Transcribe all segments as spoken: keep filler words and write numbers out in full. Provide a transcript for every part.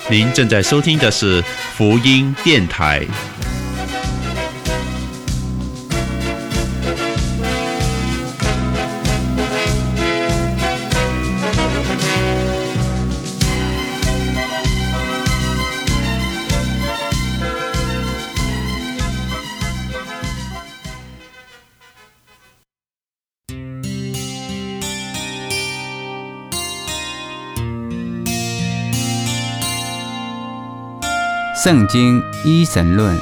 您正在收听的是福音电台。 圣经一神论。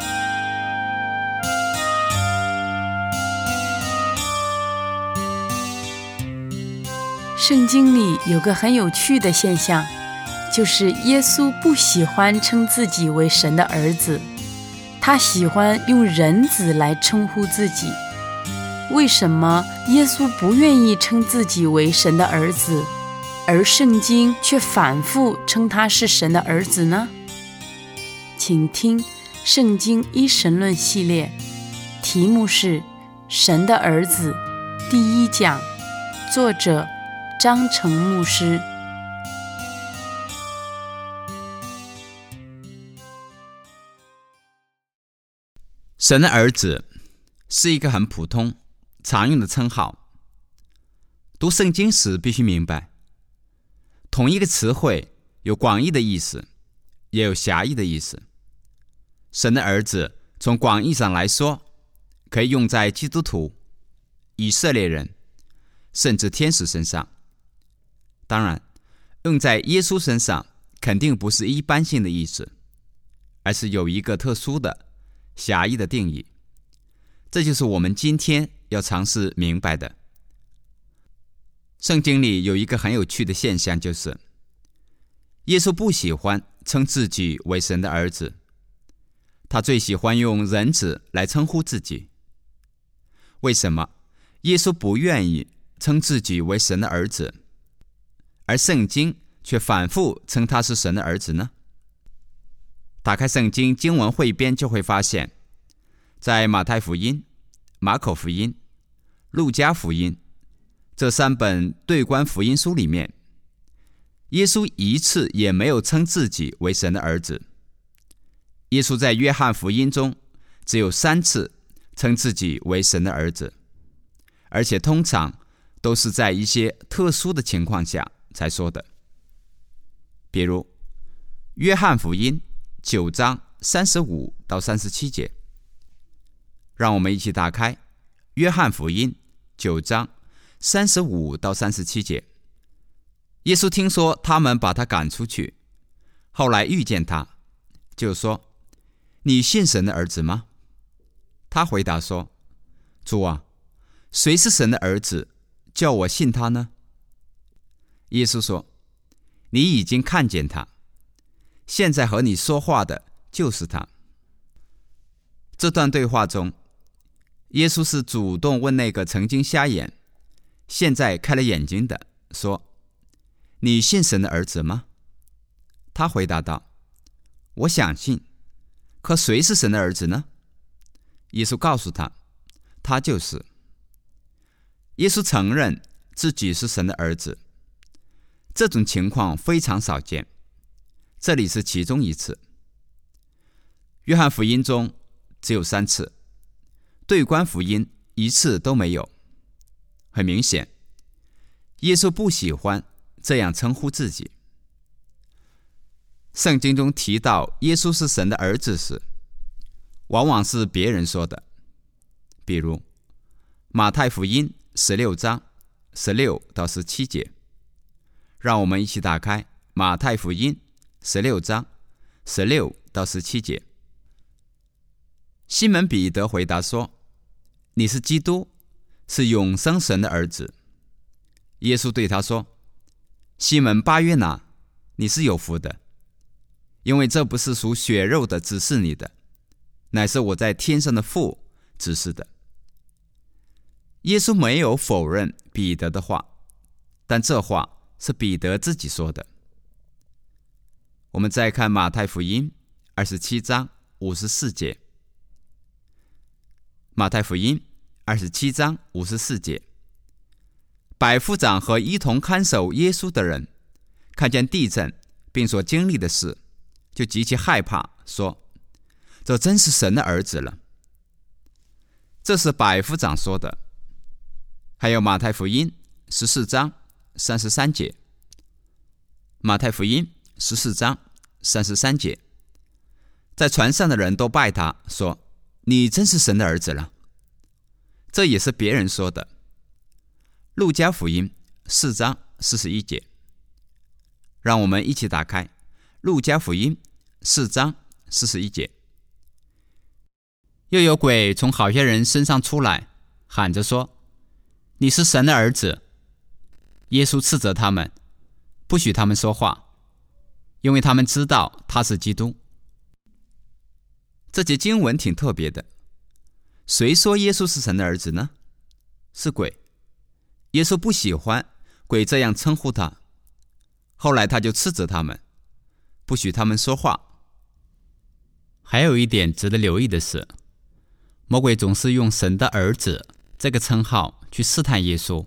圣经里有个很有趣的现象，就是耶稣不喜欢称自己为神的儿子，他喜欢用人子来称呼自己。为什么耶稣不愿意称自己为神的儿子，而圣经却反复称他是神的儿子呢？请听圣经一神论系列，题目是神的儿子，第一讲，作者张成牧师。 神的儿子是一个很普通常用的称号。读圣经时必须明白，同一个词汇有广义的意思，也有狭义的意思。神的儿子从广义上来说，可以用在基督徒、以色列人，甚至天使身上。当然，用在耶稣身上肯定不是一般性的意思，而是有一个特殊的狭义的定义。这就是我们今天要尝试明白的。圣经里有一个很有趣的现象，就是耶稣不喜欢称自己为神的儿子，他最喜欢用人子来称呼自己。为什么耶稣不愿意称自己为神的儿子，而圣经却反复称他是神的儿子呢？打开圣经经文汇编就会发现，在马太福音、马可福音、路加福音这三本对观福音书里面，耶稣一次也没有称自己为神的儿子。耶稣在约翰福音中只有三次称自己为神的儿子，而且通常都是在一些特殊的情况下才说的。比如约翰福音九章三十五到三十七节，让我们一起打开约翰福音九章三十五到三十七节。耶稣听说他们把他赶出去，后来遇见他，就说：你信神的儿子吗？他回答说：主啊，谁是神的儿子，叫我信他呢？耶稣说：你已经看见他，现在和你说话的就是他。这段对话中，耶稣是主动问那个曾经瞎眼，现在开了眼睛的，说：你信神的儿子吗？他回答道：我想信，可谁是神的儿子呢？耶稣告诉他，他就是。耶稣承认自己是神的儿子，这种情况非常少见，这里是其中一次。约翰福音中只有三次，对观福音一次都没有。很明显，耶稣不喜欢这样称呼自己。圣经中提到耶稣是神的儿子时，往往是别人说的。比如马太福音十六章十六到十七节，让我们一起打开马太福音十六章十六到十七节。西门彼得回答说：你是基督，是永生神的儿子。耶稣对他说：西门巴约拿，你是有福的，因为这不是属血肉的指示你的，乃是我在天上的父指示的。耶稣没有否认彼得的话，但这话是彼得自己说的。我们再看马太福音二十七章五十四节。马太福音二十七章五十四节，百夫长和一同看守耶稣的人，看见地震， 并所经历的事，就极其害怕，说：这真是神的儿子了。这是百夫长说的。还有马太福音十四章三十三节，马太福音十四章三十三节，在船上的人都拜他，说：你真是神的儿子了。这也是别人说的。路加福音四章四十一节，让我们一起打开路加福音四章四十一节。又有鬼从好些人身上出来，喊着说：你是神的儿子。耶稣斥责他们，不许他们说话，因为他们知道他是基督。这节经文挺特别的。谁说耶稣是神的儿子呢？是鬼。耶稣不喜欢鬼这样称呼他，后来他就斥责他们，不许他们说话。还有一点值得留意的是，魔鬼总是用神的儿子这个称号去试探耶稣。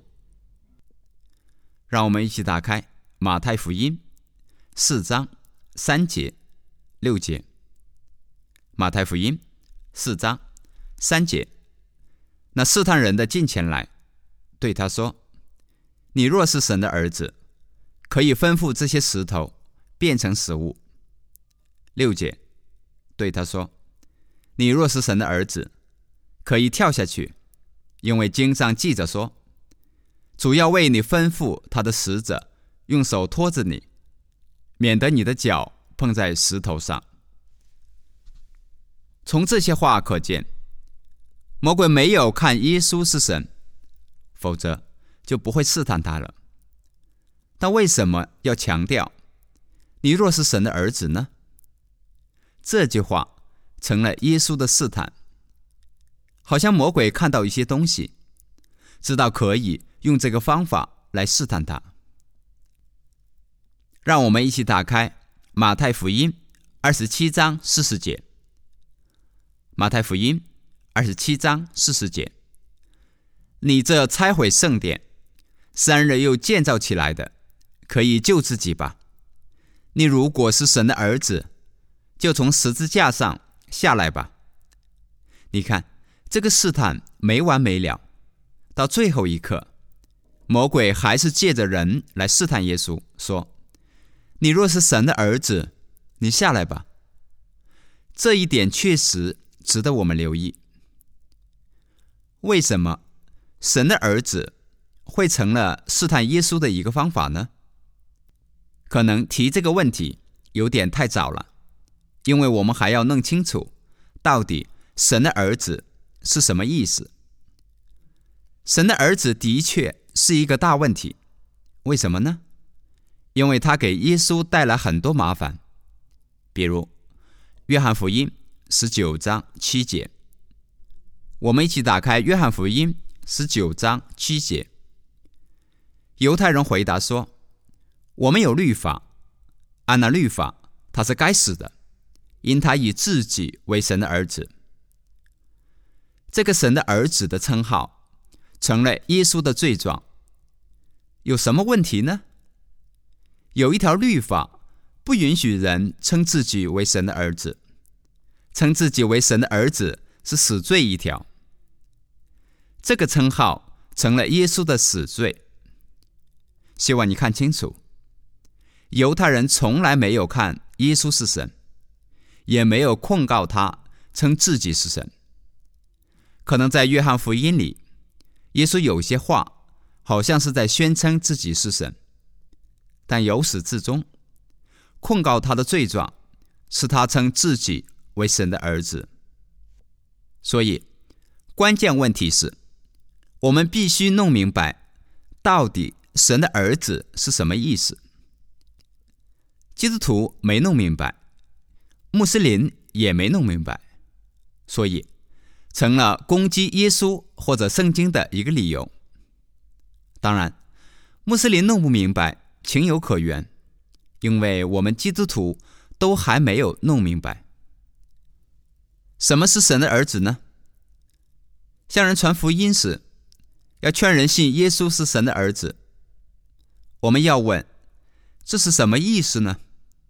让我们一起打开马太福音四章三节六节。马太福音四章三节，那试探人的近前来，对他说：你若是神的儿子，可以吩咐这些石头变成食物。六节，对他说：你若是神的儿子，可以跳下去，因为经上记着说，主要为你吩咐他的使者用手托着你，免得你的脚碰在石头上。从这些话可见，魔鬼没有看耶稣是神，否则就不会试探他了。但为什么要强调你若是神的儿子呢？这句话成了耶稣的试探，好像魔鬼看到一些东西，知道可以用这个方法来试探他。让我们一起打开马太福音二十七章四十节。马太福音二十七章四十节，你这拆毁圣殿，三日又建造起来的，可以救自己吧。你如果是神的儿子，就从十字架上下来吧。你看，这个试探没完没了，到最后一刻，魔鬼还是借着人来试探耶稣，说：你若是神的儿子，你下来吧。这一点确实值得我们留意。为什么神的儿子会成了试探耶稣的一个方法呢？可能提这个问题有点太早了，因为我们还要弄清楚到底神的儿子是什么意思。神的儿子的确是一个大问题，为什么呢？因为他给耶稣带来很多麻烦。比如约翰福音十九章七节，我们一起打开约翰福音十九章七节。犹太人回答说：我们有律法，按那律法他是该死的，因他以自己为神的儿子。这个神的儿子的称号成了耶稣的罪状。有什么问题呢？有一条律法不允许人称自己为神的儿子，称自己为神的儿子是死罪一条。这个称号成了耶稣的死罪。希望你看清楚，犹太人从来没有看耶稣是神，也没有控告他称自己是神。可能在约翰福音里，耶稣有些话好像是在宣称自己是神，但由始至终控告他的罪状是他称自己为神的儿子。所以关键问题是，我们必须弄明白到底神的儿子是什么意思。基督徒没弄明白，穆斯林也没弄明白，所以成了攻击耶稣或者圣经的一个理由。当然，穆斯林弄不明白情有可原，因为我们基督徒都还没有弄明白。什么是神的儿子呢？向人传福音时，要劝人信耶稣是神的儿子，我们要问，这是什么意思呢？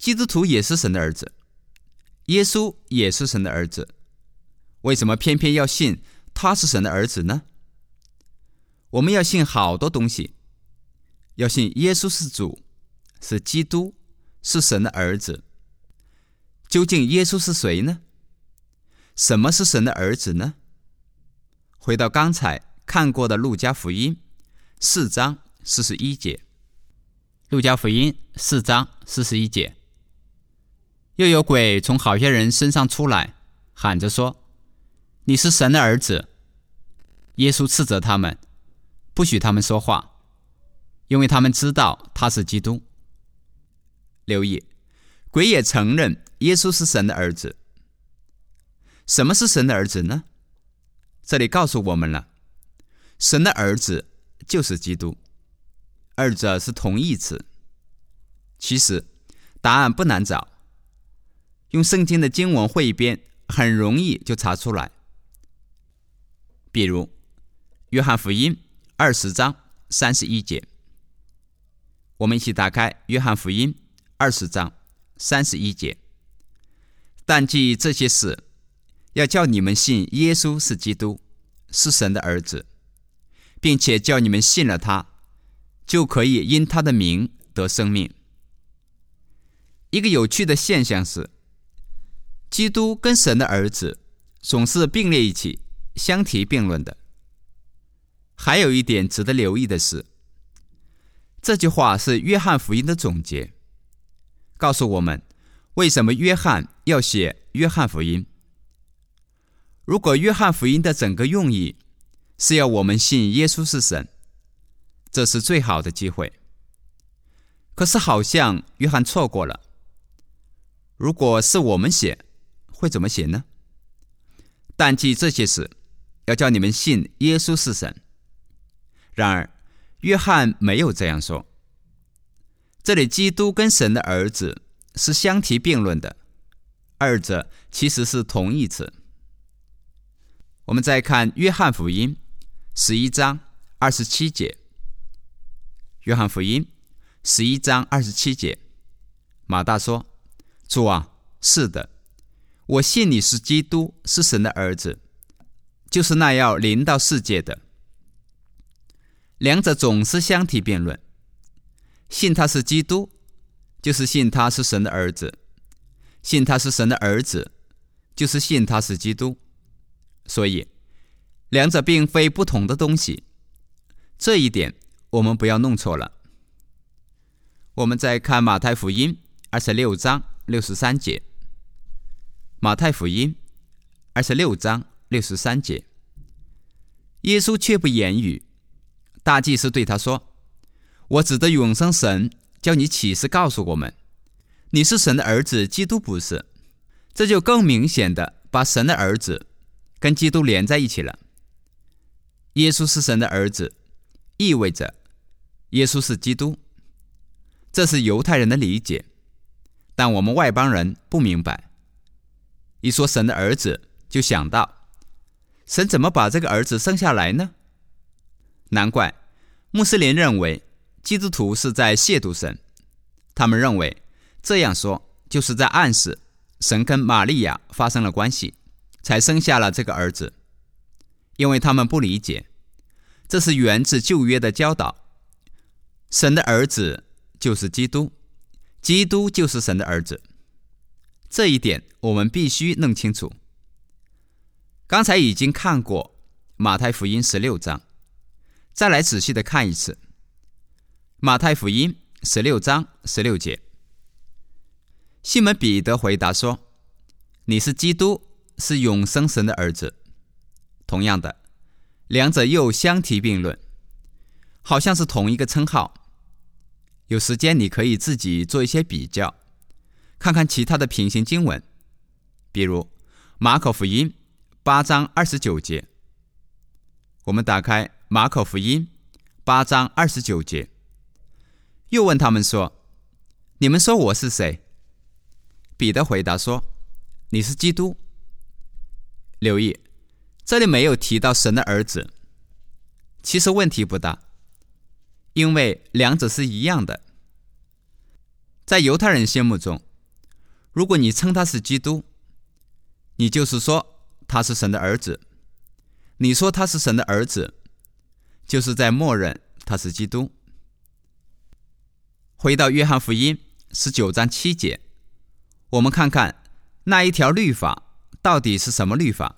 基督徒也是神的儿子，耶稣也是神的儿子，为什么偏偏要信他是神的儿子呢？我们要信好多东西，要信耶稣是主，是基督，是神的儿子。究竟耶稣是谁呢？什么是神的儿子呢？回到刚才看过的路加福音四章四十一节。路加福音四章四十一节，又有鬼从好些人身上出来，喊着说：你是神的儿子。耶稣斥责他们，不许他们说话，因为他们知道他是基督。留意，鬼也承认耶稣是神的儿子。什么是神的儿子呢？这里告诉我们了，神的儿子就是基督，二者是同义词。其实答案不难找，用圣经的经文汇编很容易就查出来。比如约翰福音二十章三十一节，我们一起打开约翰福音二十章三十一节。但记这些事，要叫你们信耶稣是基督，是神的儿子，并且叫你们信了他，就可以因他的名得生命。一个有趣的现象是，基督跟神的儿子总是并列一起，相提并论的。还有一点值得留意的是，这句话是约翰福音的总结，告诉我们为什么约翰要写约翰福音。如果约翰福音的整个用意是要我们信耶稣是神，这是最好的机会。可是好像约翰错过了。如果是我们写，会怎么写呢？但记这些事，要叫你们信耶稣是神。然而约翰没有这样说。这里基督跟神的儿子是相提并论的，二者其实是同义词。我们再看约翰福音十一章二十七节。约翰福音十一章二十七节，马大说：主啊，是的，我信你是基督，是神的儿子，就是那要临到世界的。两者总是相提并论，信他是基督，就是信他是神的儿子；信他是神的儿子，就是信他是基督。所以两者并非不同的东西，这一点我们不要弄错了。我们再看马太福音二十六章六十三节。马太福音二十六章六十三节，耶稣却不言语。大祭司对他说：我指着永生神叫你起誓告诉我们，你是神的儿子，基督不是。这就更明显的把神的儿子跟基督连在一起了。耶稣是神的儿子，意味着耶稣是基督。这是犹太人的理解，但我们外邦人不明白。一说神的儿子，就想到神怎么把这个儿子生下来呢？难怪穆斯林认为基督徒是在亵渎神，他们认为这样说就是在暗示神跟玛利亚发生了关系，才生下了这个儿子。因为他们不理解，这是源自旧约的教导，神的儿子就是基督，基督就是神的儿子。这一点我们必须弄清楚。刚才已经看过马太福音十六章，再来仔细的看一次。马太福音十六章十六节，西门彼得回答说：你是基督，是永生神的儿子。同样的，两者又相提并论，好像是同一个称号。有时间你可以自己做一些比较，看看其他的平行经文，比如马可福音八章二十九节。我们打开马可福音八章二十九节，又问他们说：你们说我是谁？彼得回答说：你是基督。留意，这里没有提到神的儿子，其实问题不大，因为两者是一样的。在犹太人心目中， 如果你称他是基督，你就是说他是神的儿子。你说他是神的儿子，就是在默认他是基督。回到约翰福音十九章七节，我们看看那一条律法到底是什么律法。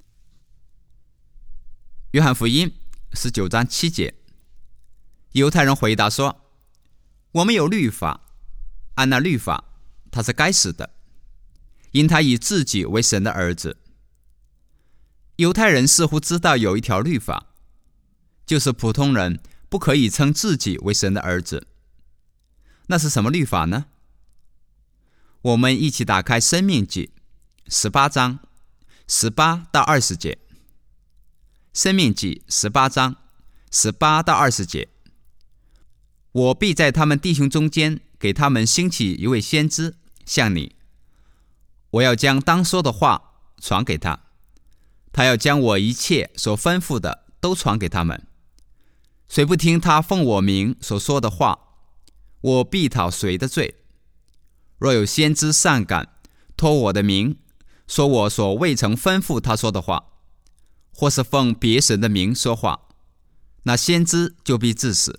约翰福音十九章七节，犹太人回答说，我们有律法，按那律法他是该死的，因他以自己为神的儿子。犹太人似乎知道有一条律法，就是普通人不可以称自己为神的儿子。那是什么律法呢？我们一起打开申命记十八章十八到二十节。申命记十八章十八到二十节，我必在他们弟兄中间给他们兴起一位先知，像你，我要将当说的话传给他，他要将我一切所吩咐的都传给他们。谁不听他奉我名所说的话，我必讨谁的罪。若有先知擅敢托我的名说我所未曾吩咐他说的话，或是奉别神的名说话，那先知就必治死。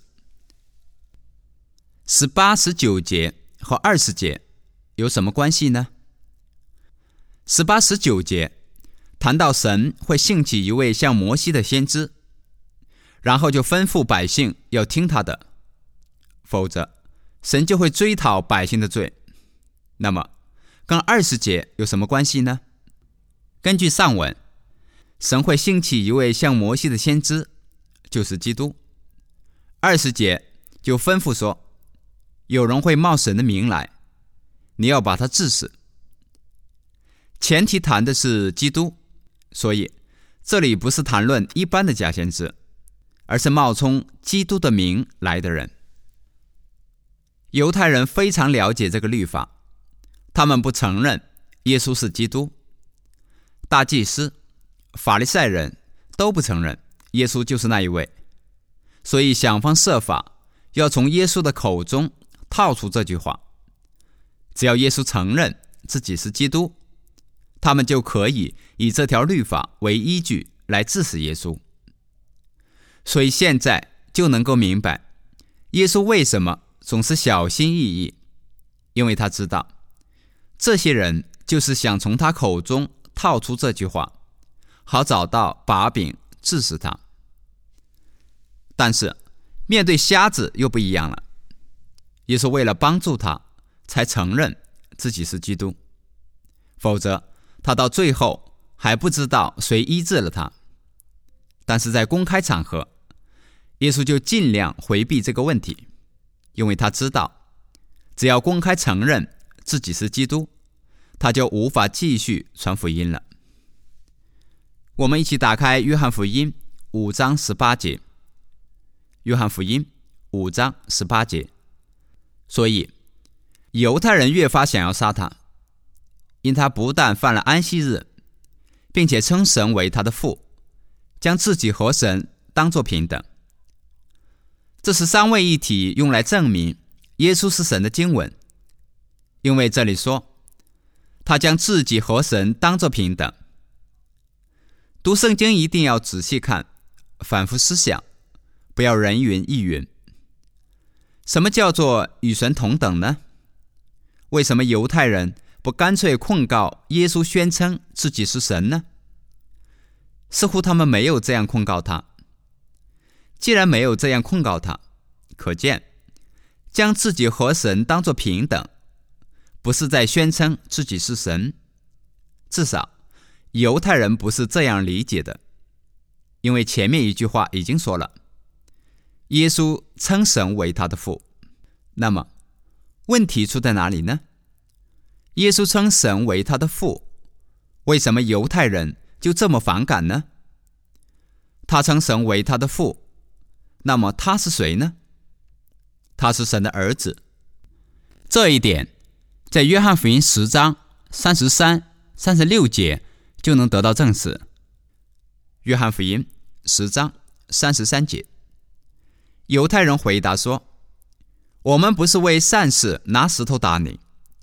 十八、十九节和二十节有什么关系呢？十八、十九节谈到神会兴起一位像摩西的先知，然后就吩咐百姓要听他的，否则神就会追讨百姓的罪。那么跟二十节有什么关系呢？根据上文，神会兴起一位像摩西的先知，就是基督。二十节就吩咐说，有人会冒神的名来，你要把他治死。前提谈的是基督，所以这里不是谈论一般的假先知，而是冒充基督的名来的人。犹太人非常了解这个律法，他们不承认耶稣是基督。大祭司、法利赛人都不承认耶稣就是那一位，所以想方设法要从耶稣的口中套出这句话。只要耶稣承认自己是基督，他们就可以以这条律法为依据来治死耶稣。所以现在就能够明白耶稣为什么总是小心翼翼，因为他知道这些人就是想从他口中套出这句话，好找到把柄治死他。但是面对瞎子又不一样了，耶稣为了帮助他才承认自己是基督，否则他到最后还不知道谁医治了他。但是在公开场合，耶稣就尽量回避这个问题，因为他知道只要公开承认自己是基督，他就无法继续传福音了。我们一起打开约翰福音五章十八节。约翰福音五章十八节，所以犹太人越发想要杀他，因他不但犯了安息日，并且称神为他的父，将自己和神当作平等。这是三位一体用来证明耶稣是神的经文，因为这里说他将自己和神当作平等。读圣经一定要仔细看，反复思想，不要人云亦云。什么叫做与神同等呢？为什么犹太人不干脆控告耶稣宣称自己是神呢？似乎他们没有这样控告他。既然没有这样控告他，可见将自己和神当作平等，不是在宣称自己是神。至少犹太人不是这样理解的，因为前面一句话已经说了，耶稣称神为他的父。那么问题出在哪里呢？耶稣称神为他的父，为什么犹太人就这么反感呢？他称神为他的父，那么他是谁呢？他是神的儿子。这一点在约翰福音十章三十三、三十六节就能得到证实。约翰福音十章三十三节，犹太人回答说，我们不是为善事拿石头打你，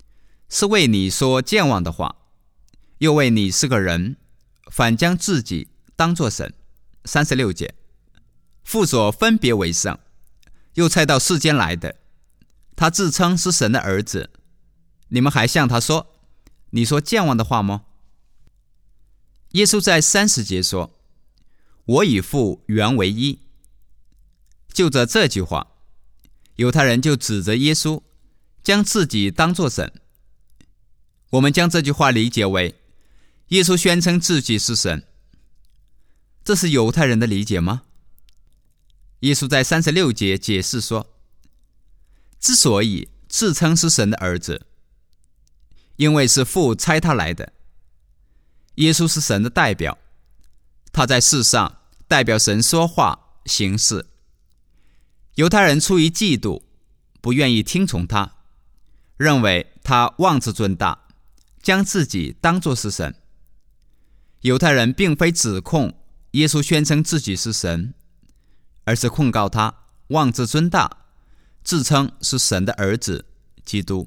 是为你说健忘的话，又为你是个人，反将自己当作神。三十六节，父所分别为圣，又差到世间来的，他自称是神的儿子，你们还向他说，你说健忘的话吗？耶稣在三十节说，我与父原为一。就着这句话，犹太人就指责耶稣将自己当作神。我们将这句话理解为耶稣宣称自己是神，这是犹太人的理解吗？耶稣在三十六节解释说，之所以自称是神的儿子，因为是父差他来的。耶稣是神的代表，他在世上代表神说话行事。犹太人出于嫉妒，不愿意听从他，认为他妄自尊大，将自己当作是神。犹太人并非指控耶稣宣称自己是神，而是控告他妄自尊大，自称是神的儿子基督。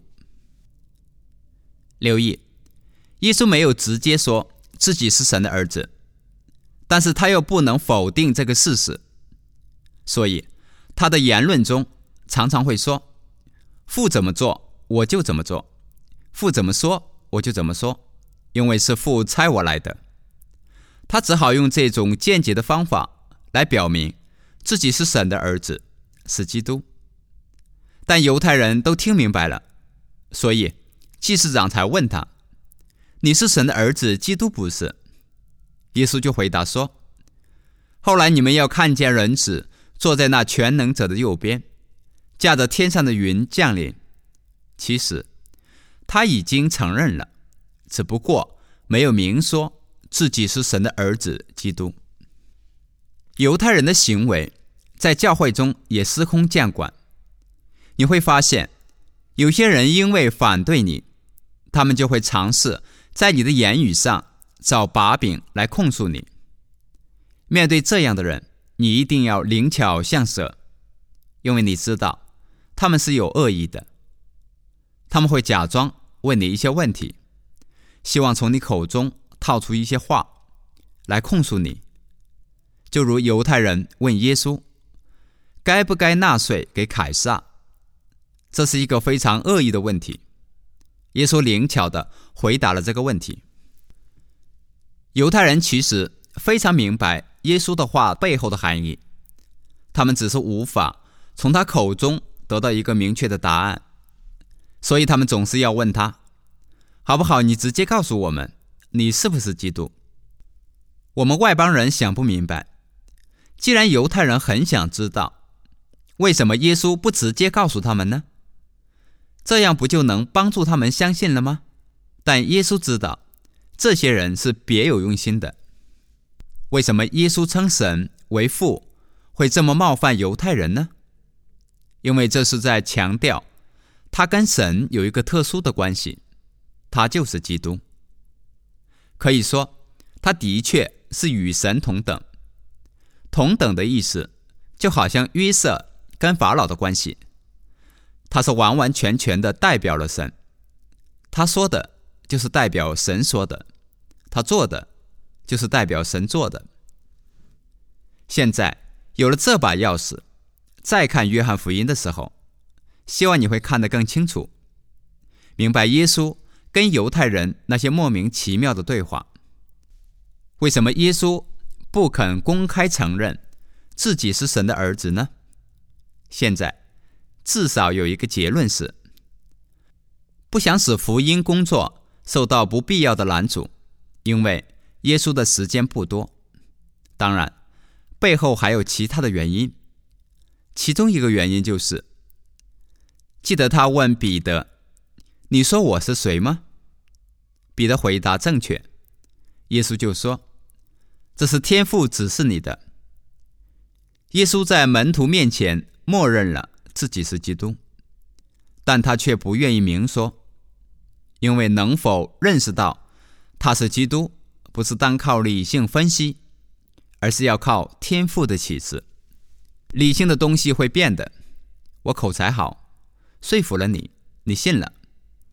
留意，耶稣没有直接说自己是神的儿子，但是他又不能否定这个事实，所以他的言论中常常会说，父怎么做我就怎么做，父怎么说我就怎么说，因为是父差我来的。他只好用这种间接的方法来表明自己是神的儿子，是基督。但犹太人都听明白了，所以祭司长才问他，你是神的儿子基督不是？耶稣就回答说，后来你们要看见人子坐在那全能者的右边，驾着天上的云降临。其实他已经承认了，只不过没有明说自己是神的儿子基督。犹太人的行为在教会中也司空见惯，你会发现有些人因为反对你，他们就会尝试在你的言语上找把柄来控诉你。面对这样的人，你一定要灵巧像蛇，因为你知道他们是有恶意的。他们会假装问你一些问题，希望从你口中套出一些话来控诉你。就如犹太人问耶稣该不该纳税给凯撒，这是一个非常恶意的问题。耶稣灵巧地回答了这个问题。犹太人其实非常明白耶稣的话背后的含义，他们只是无法从他口中得到一个明确的答案，所以他们总是要问他，好不好，你直接告诉我们你是不是基督。我们外邦人想不明白，既然犹太人很想知道，为什么耶稣不直接告诉他们呢？这样不就能帮助他们相信了吗？但耶稣知道这些人是别有用心的。为什么耶稣称神为父会这么冒犯犹太人呢？因为这是在强调他跟神有一个特殊的关系，他就是基督。可以说他的确是与神同等。同等的意思就好像约瑟跟法老的关系，他是完完全全的代表了神，他说的就是代表神说的，他做的就是代表神做的。现在有了这把钥匙，再看约翰福音的时候，希望你会看得更清楚，明白耶稣跟犹太人那些莫名其妙的对话。为什么耶稣不肯公开承认自己是神的儿子呢？现在至少有一个结论是，不想使福音工作受到不必要的拦阻，因为耶稣的时间不多。当然背后还有其他的原因，其中一个原因就是，记得他问彼得，你说我是谁吗？彼得回答正确，耶稣就说，这是天父指示你的。耶稣在门徒面前默认了自己是基督，但他却不愿意明说，因为能否认识到他是基督，不是单靠理性分析，而是要靠天父的启示。理性的东西会变的，我口才好，说服了你，你信了。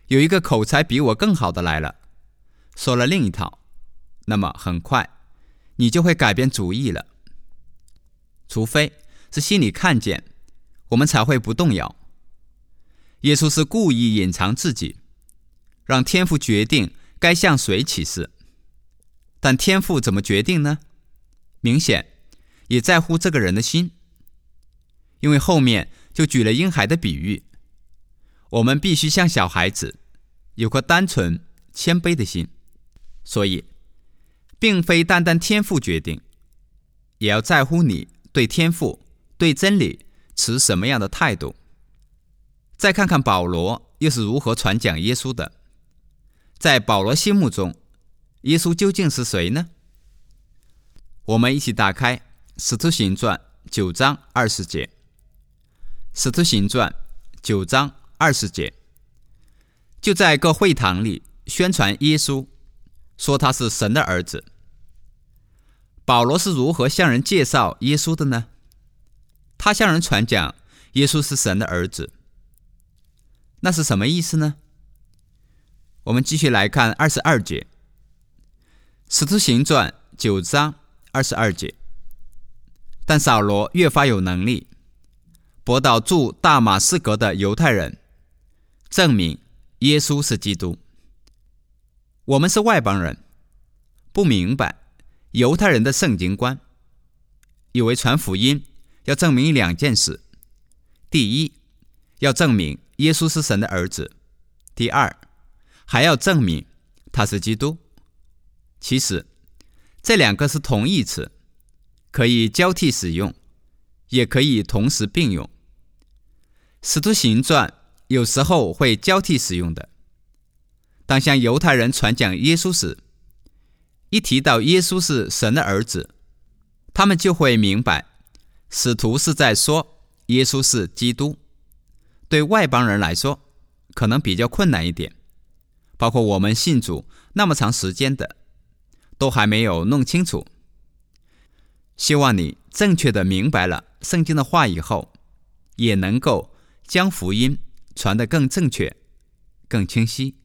有一个口才比我更好的来了，说了另一套，那么很快你就会改变主意了。除非是心里看见，我们才会不动摇。耶稣是故意隐藏自己，让天父决定该向谁启示。但天父怎么决定呢？明显也在乎这个人的心，因为后面就举了婴孩的比喻。我们必须像小孩子，有颗单纯谦卑的心。所以并非单单天父决定，也要在乎你对天父、对真理持什么样的态度。再看看保罗又是如何传讲耶稣的。在保罗心目中，耶稣究竟是谁呢？我们一起打开《使徒行传》九章二十节。《使徒行传》九章二十节，就在各会堂里宣传耶稣，说他是神的儿子。保罗是如何向人介绍耶稣的呢？他向人传讲耶稣是神的儿子，那是什么意思呢？我们继续来看二十二节，使徒行传九章二十二节。但扫罗越发有能力，驳倒住大马士革的犹太人，证明耶稣是基督。我们是外邦人，不明白犹太人的圣经观，以为传福音要证明两件事：第一，要证明耶稣是神的儿子；第二，还要证明他是基督。其实这两个是同义词，可以交替使用，也可以同时并用。使徒行传有时候会交替使用的。当向犹太人传讲耶稣时，一提到耶稣是神的儿子，他们就会明白使徒是在说耶稣是基督。对外邦人来说可能比较困难一点，包括我们信主那么长时间的都还没有弄清楚。希望你正确的明白了圣经的话以后，也能够将福音传得更正确、更清晰。